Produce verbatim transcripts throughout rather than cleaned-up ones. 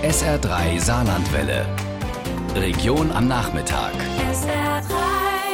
S R drei Saarlandwelle. Region am Nachmittag. S R drei.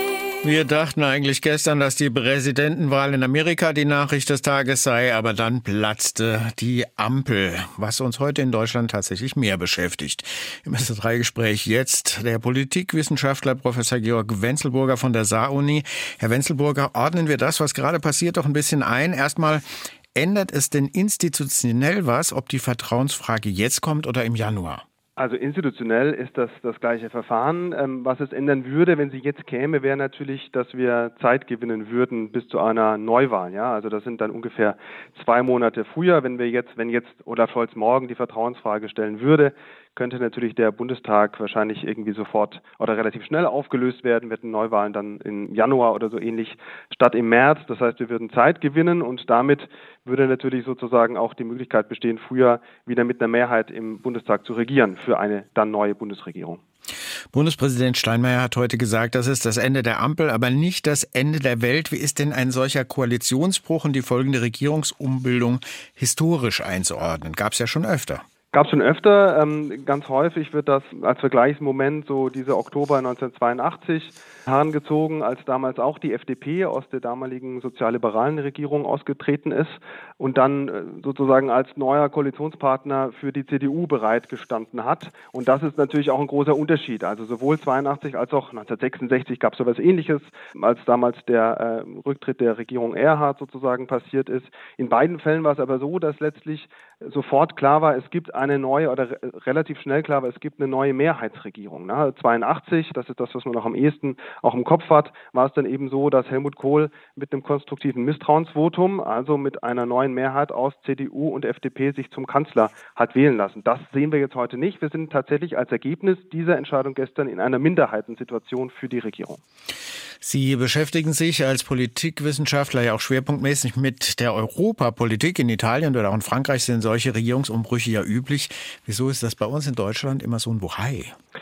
Wir dachten eigentlich gestern, dass die Präsidentenwahl in Amerika die Nachricht des Tages sei, aber dann platzte die Ampel, was uns heute in Deutschland tatsächlich mehr beschäftigt. Im S R drei Gespräch jetzt der Politikwissenschaftler Professor Georg Wenzelburger von der Saar-Uni. Herr Wenzelburger, ordnen wir das, was gerade passiert, doch ein bisschen ein. Erstmal, ändert es denn institutionell was, ob die Vertrauensfrage jetzt kommt oder im Januar? Also institutionell ist das das gleiche Verfahren. Ähm, was es ändern würde, wenn sie jetzt käme, wäre natürlich, dass wir Zeit gewinnen würden bis zu einer Neuwahl. Ja, also das sind dann ungefähr zwei Monate früher. Wenn wir jetzt, wenn jetzt Olaf Scholz morgen die Vertrauensfrage stellen würde, könnte natürlich der Bundestag wahrscheinlich irgendwie sofort oder relativ schnell aufgelöst werden, wird Neuwahlen dann im Januar oder so ähnlich statt im März. Das heißt, wir würden Zeit gewinnen und damit würde natürlich sozusagen auch die Möglichkeit bestehen, früher wieder mit einer Mehrheit im Bundestag zu regieren für eine dann neue Bundesregierung. Bundespräsident Steinmeier hat heute gesagt, das ist das Ende der Ampel, aber nicht das Ende der Welt. Wie ist denn ein solcher Koalitionsbruch und die folgende Regierungsumbildung historisch einzuordnen? Gab es ja schon öfter. Gab es schon öfter. Ähm, ganz häufig wird das als Vergleichsmoment so diese Oktober neunzehnhundertzweiundachtzig herangezogen, als damals auch die F D P aus der damaligen sozialliberalen Regierung ausgetreten ist und dann äh, sozusagen als neuer Koalitionspartner für die C D U bereitgestanden hat. Und das ist natürlich auch ein großer Unterschied. Also sowohl zweiundachtzig als auch neunzehnhundertsechsundsechzig gab es so etwas Ähnliches, als damals der äh, Rücktritt der Regierung Erhard sozusagen passiert ist. In beiden Fällen war es aber so, dass letztlich sofort klar war, es gibt eine neue oder re- relativ schnell klar war, es gibt eine neue Mehrheitsregierung. Ne? zweiundachtzig, das ist das, was man noch am ehesten auch im Kopf hat, war es dann eben so, dass Helmut Kohl mit einem konstruktiven Misstrauensvotum, also mit einer neuen Mehrheit aus C D U und F D P, sich zum Kanzler hat wählen lassen. Das sehen wir jetzt heute nicht. Wir sind tatsächlich als Ergebnis dieser Entscheidung gestern in einer Minderheitensituation für die Regierung. Sie beschäftigen sich als Politikwissenschaftler ja auch schwerpunktmäßig mit der Europapolitik. In Italien oder auch in Frankreich sind solche Regierungsumbrüche ja üblich. Wieso ist das bei uns in Deutschland immer so ein Bohai?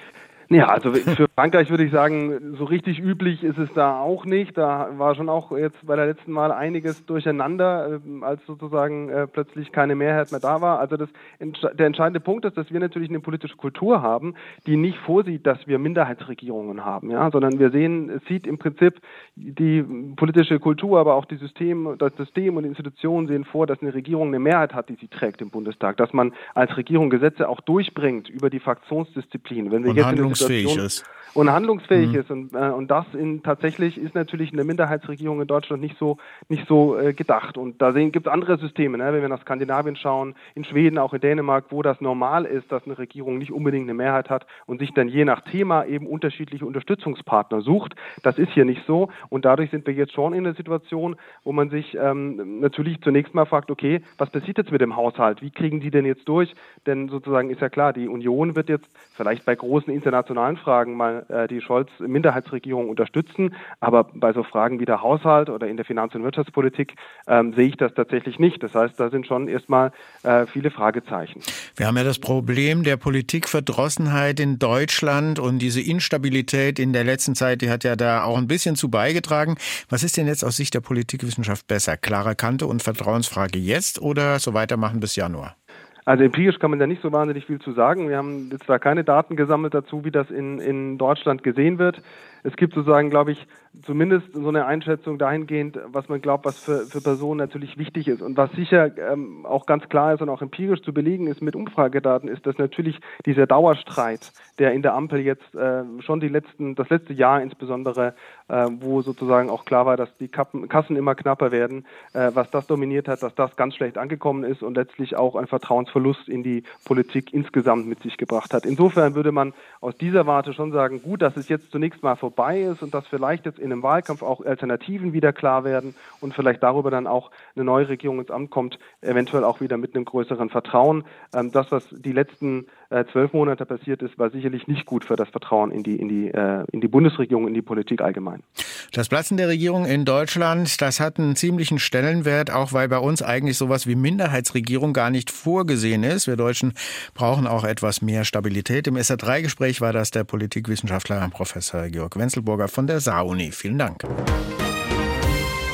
Ja, also für Frankreich würde ich sagen, so richtig üblich ist es da auch nicht. Da war schon auch jetzt bei der letzten Wahl einiges durcheinander, äh, als sozusagen äh, plötzlich keine Mehrheit mehr da war. Also das, der entscheidende Punkt ist, dass wir natürlich eine politische Kultur haben, die nicht vorsieht, dass wir Minderheitsregierungen haben, ja, sondern wir sehen, es sieht im Prinzip die politische Kultur, aber auch die System, das System und die Institutionen sehen vor, dass eine Regierung eine Mehrheit hat, die sie trägt im Bundestag, dass man als Regierung Gesetze auch durchbringt über die Fraktionsdisziplin. Wenn wir und jetzt handlungsfähig ist. Und handlungsfähig mhm. ist. Und, äh, und das in, tatsächlich ist natürlich eine Minderheitsregierung in Deutschland nicht so nicht so äh, gedacht. Und da gibt es andere Systeme, ne? Wenn wir nach Skandinavien schauen, in Schweden, auch in Dänemark, wo das normal ist, dass eine Regierung nicht unbedingt eine Mehrheit hat und sich dann je nach Thema eben unterschiedliche Unterstützungspartner sucht. Das ist hier nicht so. Und dadurch sind wir jetzt schon in einer Situation, wo man sich ähm, natürlich zunächst mal fragt, okay, was passiert jetzt mit dem Haushalt? Wie kriegen die denn jetzt durch? Denn sozusagen ist ja klar, die Union wird jetzt vielleicht bei großen internationalen Fragen mal die Scholz-Minderheitsregierung unterstützen. Aber bei so Fragen wie der Haushalt oder in der Finanz- und Wirtschaftspolitik ähm, sehe ich das tatsächlich nicht. Das heißt, da sind schon erstmal äh, viele Fragezeichen. Wir haben ja das Problem der Politikverdrossenheit in Deutschland und diese Instabilität in der letzten Zeit, die hat ja da auch ein bisschen zu beigetragen. Was ist denn jetzt aus Sicht der Politikwissenschaft besser? Klare Kante und Vertrauensfrage jetzt oder so weitermachen bis Januar? Also empirisch kann man da nicht so wahnsinnig viel zu sagen. Wir haben jetzt da keine Daten gesammelt dazu, wie das in, in Deutschland gesehen wird. Es gibt sozusagen, glaube ich, zumindest so eine Einschätzung dahingehend, was man glaubt, was für, für Personen natürlich wichtig ist. Und was sicher ähm, auch ganz klar ist und auch empirisch zu belegen ist mit Umfragedaten, ist, dass natürlich dieser Dauerstreit, der in der Ampel jetzt äh, schon die letzten, das letzte Jahr insbesondere, äh, wo sozusagen auch klar war, dass die Kappen, Kassen immer knapper werden, äh, was das dominiert hat, dass das ganz schlecht angekommen ist und letztlich auch ein Vertrauensverlust in die Politik insgesamt mit sich gebracht hat. Insofern würde man aus dieser Warte schon sagen, gut, dass es jetzt zunächst mal vorbei ist und dass vielleicht jetzt in einem Wahlkampf auch Alternativen wieder klar werden und vielleicht darüber dann auch eine neue Regierung ins Amt kommt, eventuell auch wieder mit einem größeren Vertrauen. Ähm, das, was die letzten äh, zwölf Monate passiert ist, war sicherlich nicht gut für das Vertrauen in die, in die, äh, in die Bundesregierung, in die Politik allgemein. Das Platzen der Regierung in Deutschland, das hat einen ziemlichen Stellenwert, auch weil bei uns eigentlich sowas wie Minderheitsregierung gar nicht vorgesehen ist. Wir Deutschen brauchen auch etwas mehr Stabilität. Im S R drei Gespräch war das der Politikwissenschaftler Professor Georg Wenzelburger von der Saar-Uni. Vielen Dank.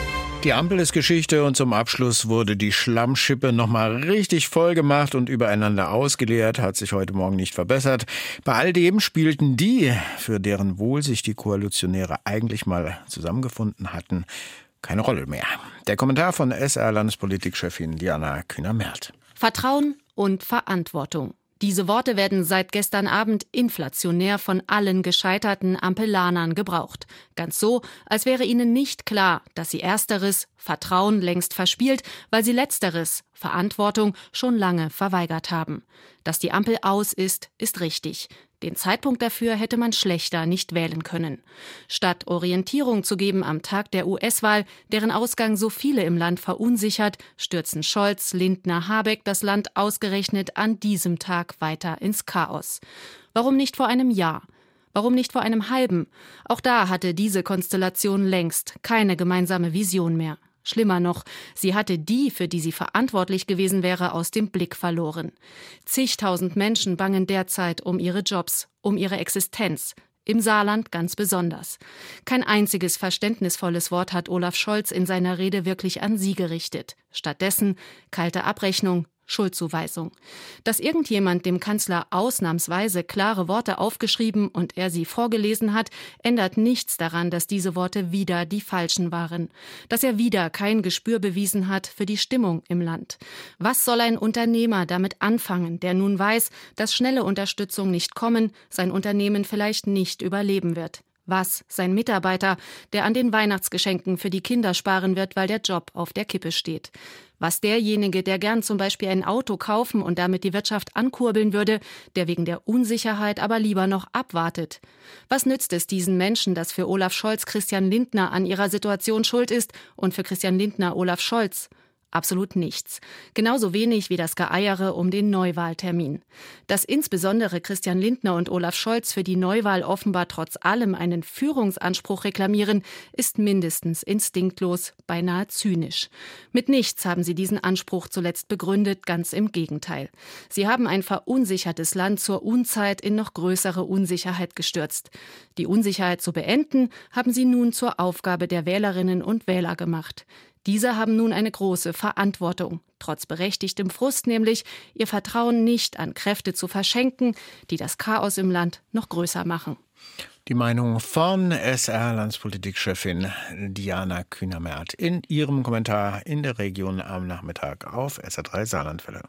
Die Ampel ist Geschichte und zum Abschluss wurde die Schlammschippe nochmal richtig voll gemacht und übereinander ausgeleert, hat sich heute Morgen nicht verbessert. Bei all dem spielten die, für deren Wohl sich die Koalitionäre eigentlich mal zusammengefunden hatten, keine Rolle mehr. Der Kommentar von S R-Landespolitik-Chefin Diana Kühner-Merth. Vertrauen und Verantwortung. Diese Worte werden seit gestern Abend inflationär von allen gescheiterten Ampelanern gebraucht. Ganz so, als wäre ihnen nicht klar, dass sie ersteres, Vertrauen, längst verspielt, weil sie letzteres, Verantwortung, schon lange verweigert haben. Dass die Ampel aus ist, ist richtig. Den Zeitpunkt dafür hätte man schlechter nicht wählen können. Statt Orientierung zu geben am Tag der U S-Wahl, deren Ausgang so viele im Land verunsichert, stürzen Scholz, Lindner, Habeck das Land ausgerechnet an diesem Tag weiter ins Chaos. Warum nicht vor einem Jahr? Warum nicht vor einem halben? Auch da hatte diese Konstellation längst keine gemeinsame Vision mehr. Schlimmer noch, sie hatte die, für die sie verantwortlich gewesen wäre, aus dem Blick verloren. Zigtausend Menschen bangen derzeit um ihre Jobs, um ihre Existenz. Im Saarland ganz besonders. Kein einziges verständnisvolles Wort hat Olaf Scholz in seiner Rede wirklich an sie gerichtet. Stattdessen kalte Abrechnung, Schuldzuweisung. Dass irgendjemand dem Kanzler ausnahmsweise klare Worte aufgeschrieben und er sie vorgelesen hat, ändert nichts daran, dass diese Worte wieder die falschen waren. Dass er wieder kein Gespür bewiesen hat für die Stimmung im Land. Was soll ein Unternehmer damit anfangen, der nun weiß, dass schnelle Unterstützung nicht kommen, sein Unternehmen vielleicht nicht überleben wird? Was sein Mitarbeiter, der an den Weihnachtsgeschenken für die Kinder sparen wird, weil der Job auf der Kippe steht? Was derjenige, der gern zum Beispiel ein Auto kaufen und damit die Wirtschaft ankurbeln würde, der wegen der Unsicherheit aber lieber noch abwartet? Was nützt es diesen Menschen, dass für Olaf Scholz Christian Lindner an ihrer Situation schuld ist und für Christian Lindner Olaf Scholz? Absolut nichts. Genauso wenig wie das Geeiere um den Neuwahltermin. Dass insbesondere Christian Lindner und Olaf Scholz für die Neuwahl offenbar trotz allem einen Führungsanspruch reklamieren, ist mindestens instinktlos, beinahe zynisch. Mit nichts haben sie diesen Anspruch zuletzt begründet, ganz im Gegenteil. Sie haben ein verunsichertes Land zur Unzeit in noch größere Unsicherheit gestürzt. Die Unsicherheit zu beenden, haben sie nun zur Aufgabe der Wählerinnen und Wähler gemacht. Diese haben nun eine große Verantwortung, trotz berechtigtem Frust nämlich, ihr Vertrauen nicht an Kräfte zu verschenken, die das Chaos im Land noch größer machen. Die Meinung von S R-Landespolitik-Chefin Diana Kühner-Merth in ihrem Kommentar in der Region am Nachmittag auf S R drei Saarlandwelle.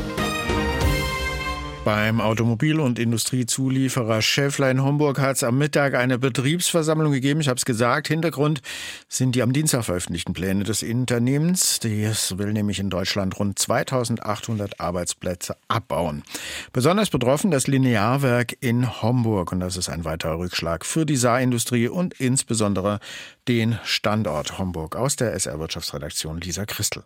Beim Automobil- und Industriezulieferer Schaeffler in Homburg hat es am Mittag eine Betriebsversammlung gegeben. Ich habe es gesagt, Hintergrund sind die am Dienstag veröffentlichten Pläne des Unternehmens. Das will nämlich in Deutschland rund zweitausendachthundert Arbeitsplätze abbauen. Besonders betroffen das Linearwerk in Homburg. Und das ist ein weiterer Rückschlag für die Saarindustrie und insbesondere den Standort Homburg. Aus der S R-Wirtschaftsredaktion Lisa Christel.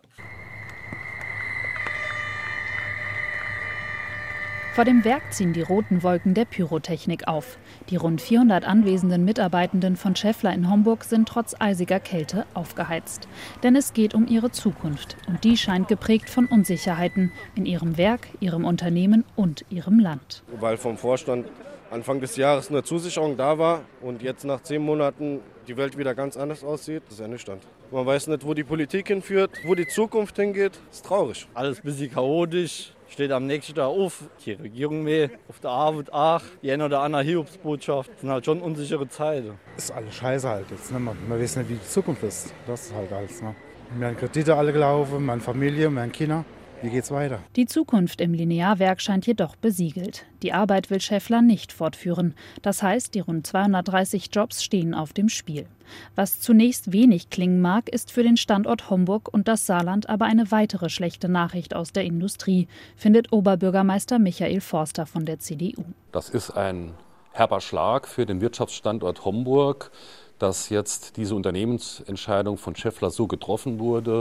Vor dem Werk ziehen die roten Wolken der Pyrotechnik auf. Die rund vierhundert anwesenden Mitarbeitenden von Schaeffler in Homburg sind trotz eisiger Kälte aufgeheizt. Denn es geht um ihre Zukunft. Und die scheint geprägt von Unsicherheiten in ihrem Werk, ihrem Unternehmen und ihrem Land. Weil vom Vorstand Anfang des Jahres eine Zusicherung da war und jetzt nach zehn Monaten die Welt wieder ganz anders aussieht, das ist ernüchternd. Man weiß nicht, wo die Politik hinführt, wo die Zukunft hingeht. Das ist traurig. Alles ein bisschen chaotisch. Steht am nächsten Tag auf, die Regierung mehr, auf der Arbeit auch, die eine oder andere Hiobsbotschaft. Das sind halt schon unsichere Zeiten. Das ist alles scheiße halt jetzt. Ne? Man, man weiß nicht, wie die Zukunft ist. Das ist halt alles. Ne? Wir haben Kredite alle gelaufen, meine Familie, meine Kinder. Wie geht's weiter? Die Zukunft im Linearwerk scheint jedoch besiegelt. Die Arbeit will Schaeffler nicht fortführen. Das heißt, die rund zweihundertdreißig Jobs stehen auf dem Spiel. Was zunächst wenig klingen mag, ist für den Standort Homburg und das Saarland aber eine weitere schlechte Nachricht aus der Industrie, findet Oberbürgermeister Michael Forster von der C D U. Das ist ein herber Schlag für den Wirtschaftsstandort Homburg, dass jetzt diese Unternehmensentscheidung von Schaeffler so getroffen wurde,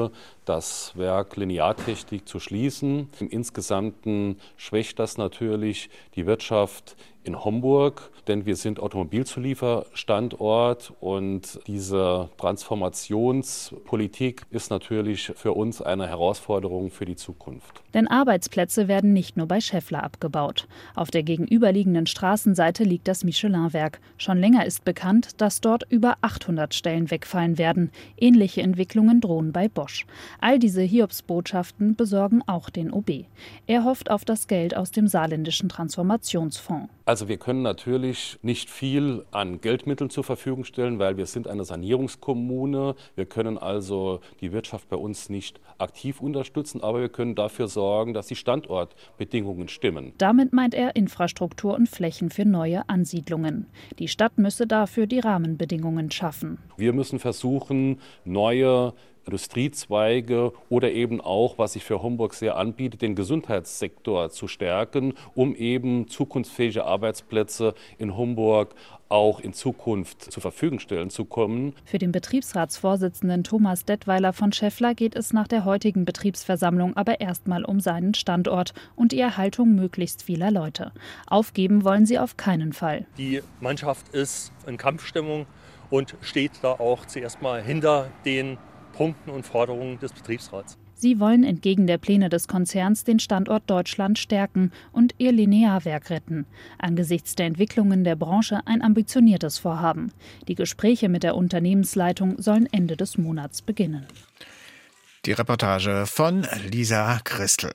das Werk Lineartechnik zu schließen. Im Insgesamten schwächt das natürlich die Wirtschaft in Homburg, denn wir sind Automobilzulieferstandort und diese Transformationspolitik ist natürlich für uns eine Herausforderung für die Zukunft. Denn Arbeitsplätze werden nicht nur bei Schaeffler abgebaut. Auf der gegenüberliegenden Straßenseite liegt das Michelin-Werk. Schon länger ist bekannt, dass dort über achthundert Stellen wegfallen werden. Ähnliche Entwicklungen drohen bei Bosch. All diese Hiobsbotschaften besorgen auch den O B. Er hofft auf das Geld aus dem saarländischen Transformationsfonds. Also wir können natürlich nicht viel an Geldmitteln zur Verfügung stellen, weil wir sind eine Sanierungskommune. Wir können also die Wirtschaft bei uns nicht aktiv unterstützen, aber wir können dafür sorgen, dass die Standortbedingungen stimmen. Damit meint er Infrastruktur und Flächen für neue Ansiedlungen. Die Stadt müsse dafür die Rahmenbedingungen schaffen. Wir müssen versuchen, neue Industriezweige oder eben auch, was sich für Homburg sehr anbietet, den Gesundheitssektor zu stärken, um eben zukunftsfähige Arbeitsplätze in Homburg auch in Zukunft zur Verfügung stellen zu können. Für den Betriebsratsvorsitzenden Thomas Dettweiler von Schaeffler geht es nach der heutigen Betriebsversammlung aber erstmal um seinen Standort und die Erhaltung möglichst vieler Leute. Aufgeben wollen sie auf keinen Fall. Die Mannschaft ist in Kampfstimmung und steht da auch zuerst mal hinter den Punkten und Forderungen des Betriebsrats. Sie wollen entgegen der Pläne des Konzerns den Standort Deutschland stärken und ihr Linearwerk retten. Angesichts der Entwicklungen der Branche ein ambitioniertes Vorhaben. Die Gespräche mit der Unternehmensleitung sollen Ende des Monats beginnen. Die Reportage von Lisa Christel.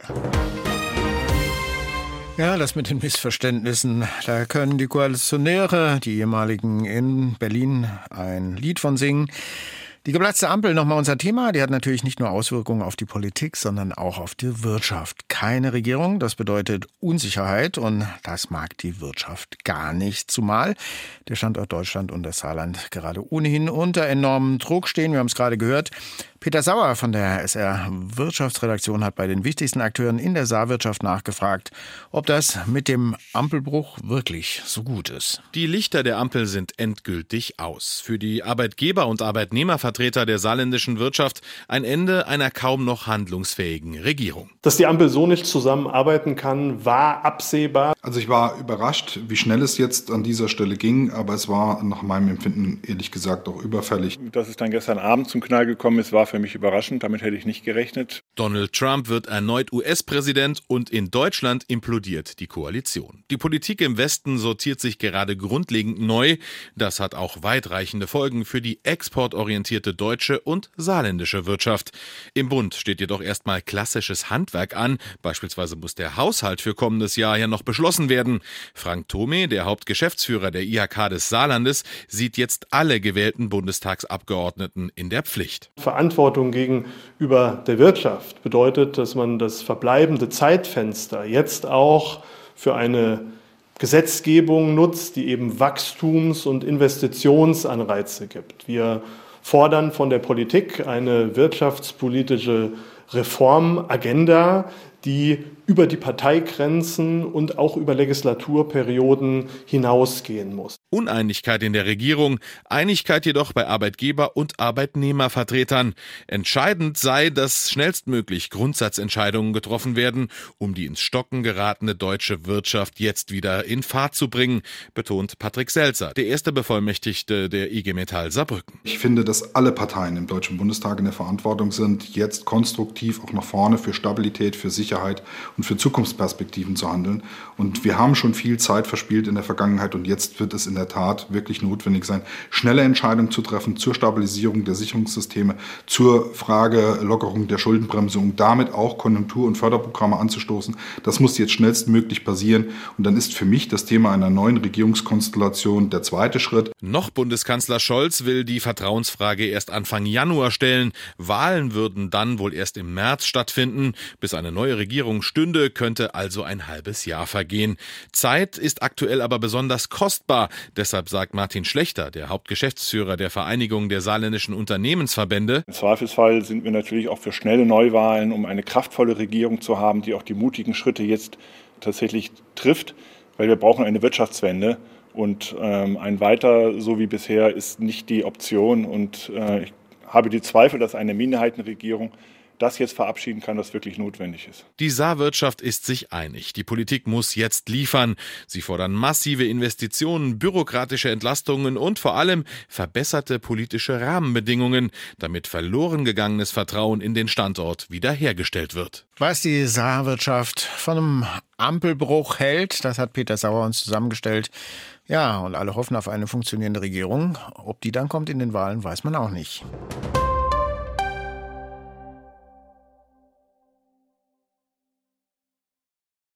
Ja, das mit den Missverständnissen, da können die Koalitionäre, die ehemaligen in Berlin, ein Lied von singen. Die geplatzte Ampel, nochmal unser Thema, die hat natürlich nicht nur Auswirkungen auf die Politik, sondern auch auf die Wirtschaft. Keine Regierung, das bedeutet Unsicherheit und das mag die Wirtschaft gar nicht. Zumal der Standort Deutschland und das Saarland gerade ohnehin unter enormem Druck stehen. Wir haben es gerade gehört. Peter Sauer von der S R-Wirtschaftsredaktion hat bei den wichtigsten Akteuren in der Saarwirtschaft nachgefragt, ob das mit dem Ampelbruch wirklich so gut ist. Die Lichter der Ampel sind endgültig aus. Für die Arbeitgeber- und Arbeitnehmervertreter der saarländischen Wirtschaft ein Ende einer kaum noch handlungsfähigen Regierung. Dass die Ampel so nicht zusammenarbeiten kann, war absehbar. Also ich war überrascht, wie schnell es jetzt an dieser Stelle ging, aber es war nach meinem Empfinden ehrlich gesagt auch überfällig. Dass es dann gestern Abend zum Knall gekommen ist, war für mich überraschend. Damit hätte ich nicht gerechnet. Donald Trump wird erneut U S-Präsident und in Deutschland implodiert die Koalition. Die Politik im Westen sortiert sich gerade grundlegend neu. Das hat auch weitreichende Folgen für die exportorientierte deutsche und saarländische Wirtschaft. Im Bund steht jedoch erstmal klassisches Handwerk an. Beispielsweise muss der Haushalt für kommendes Jahr ja noch beschlossen werden. Frank Thome, der Hauptgeschäftsführer der I H K des Saarlandes, sieht jetzt alle gewählten Bundestagsabgeordneten in der Pflicht. Verantwortung gegenüber der Wirtschaft bedeutet, dass man das verbleibende Zeitfenster jetzt auch für eine Gesetzgebung nutzt, die eben Wachstums- und Investitionsanreize gibt. Wir fordern von der Politik eine wirtschaftspolitische Reformagenda, die über die Parteigrenzen und auch über Legislaturperioden hinausgehen muss. Uneinigkeit in der Regierung, Einigkeit jedoch bei Arbeitgeber- und Arbeitnehmervertretern. Entscheidend sei, dass schnellstmöglich Grundsatzentscheidungen getroffen werden, um die ins Stocken geratene deutsche Wirtschaft jetzt wieder in Fahrt zu bringen, betont Patrick Selzer, der erste Bevollmächtigte der I G Metall Saarbrücken. Ich finde, dass alle Parteien im Deutschen Bundestag in der Verantwortung sind, jetzt konstruktiv auch nach vorne für Stabilität, für Sicherheit und für Zukunftsperspektiven zu handeln. Und wir haben schon viel Zeit verspielt in der Vergangenheit und jetzt wird es in der Tat wirklich notwendig sein, schnelle Entscheidungen zu treffen zur Stabilisierung der Sicherungssysteme, zur Frage Lockerung der Schuldenbremse und damit auch Konjunktur- und Förderprogramme anzustoßen. Das muss jetzt schnellstmöglich passieren und dann ist für mich das Thema einer neuen Regierungskonstellation der zweite Schritt. Noch Bundeskanzler Scholz will die Vertrauensfrage erst Anfang Januar stellen. Wahlen würden dann wohl erst im März stattfinden. Bis eine neue Regierung stünde, könnte also ein halbes Jahr vergehen. Zeit ist aktuell aber besonders kostbar. Deshalb sagt Martin Schlechter, der Hauptgeschäftsführer der Vereinigung der saarländischen Unternehmensverbände: Im Zweifelsfall sind wir natürlich auch für schnelle Neuwahlen, um eine kraftvolle Regierung zu haben, die auch die mutigen Schritte jetzt tatsächlich trifft, weil wir brauchen eine Wirtschaftswende. Und ähm, ein Weiter, so wie bisher, ist nicht die Option. Und äh, ich habe die Zweifel, dass eine Minderheitenregierung das jetzt verabschieden kann, was wirklich notwendig ist. Die Saarwirtschaft ist sich einig. Die Politik muss jetzt liefern. Sie fordern massive Investitionen, bürokratische Entlastungen und vor allem verbesserte politische Rahmenbedingungen, damit verloren gegangenes Vertrauen in den Standort wiederhergestellt wird. Was die Saarwirtschaft von einem Ampelbruch hält, das hat Peter Sauer uns zusammengestellt. Ja, und alle hoffen auf eine funktionierende Regierung. Ob die dann kommt in den Wahlen, weiß man auch nicht.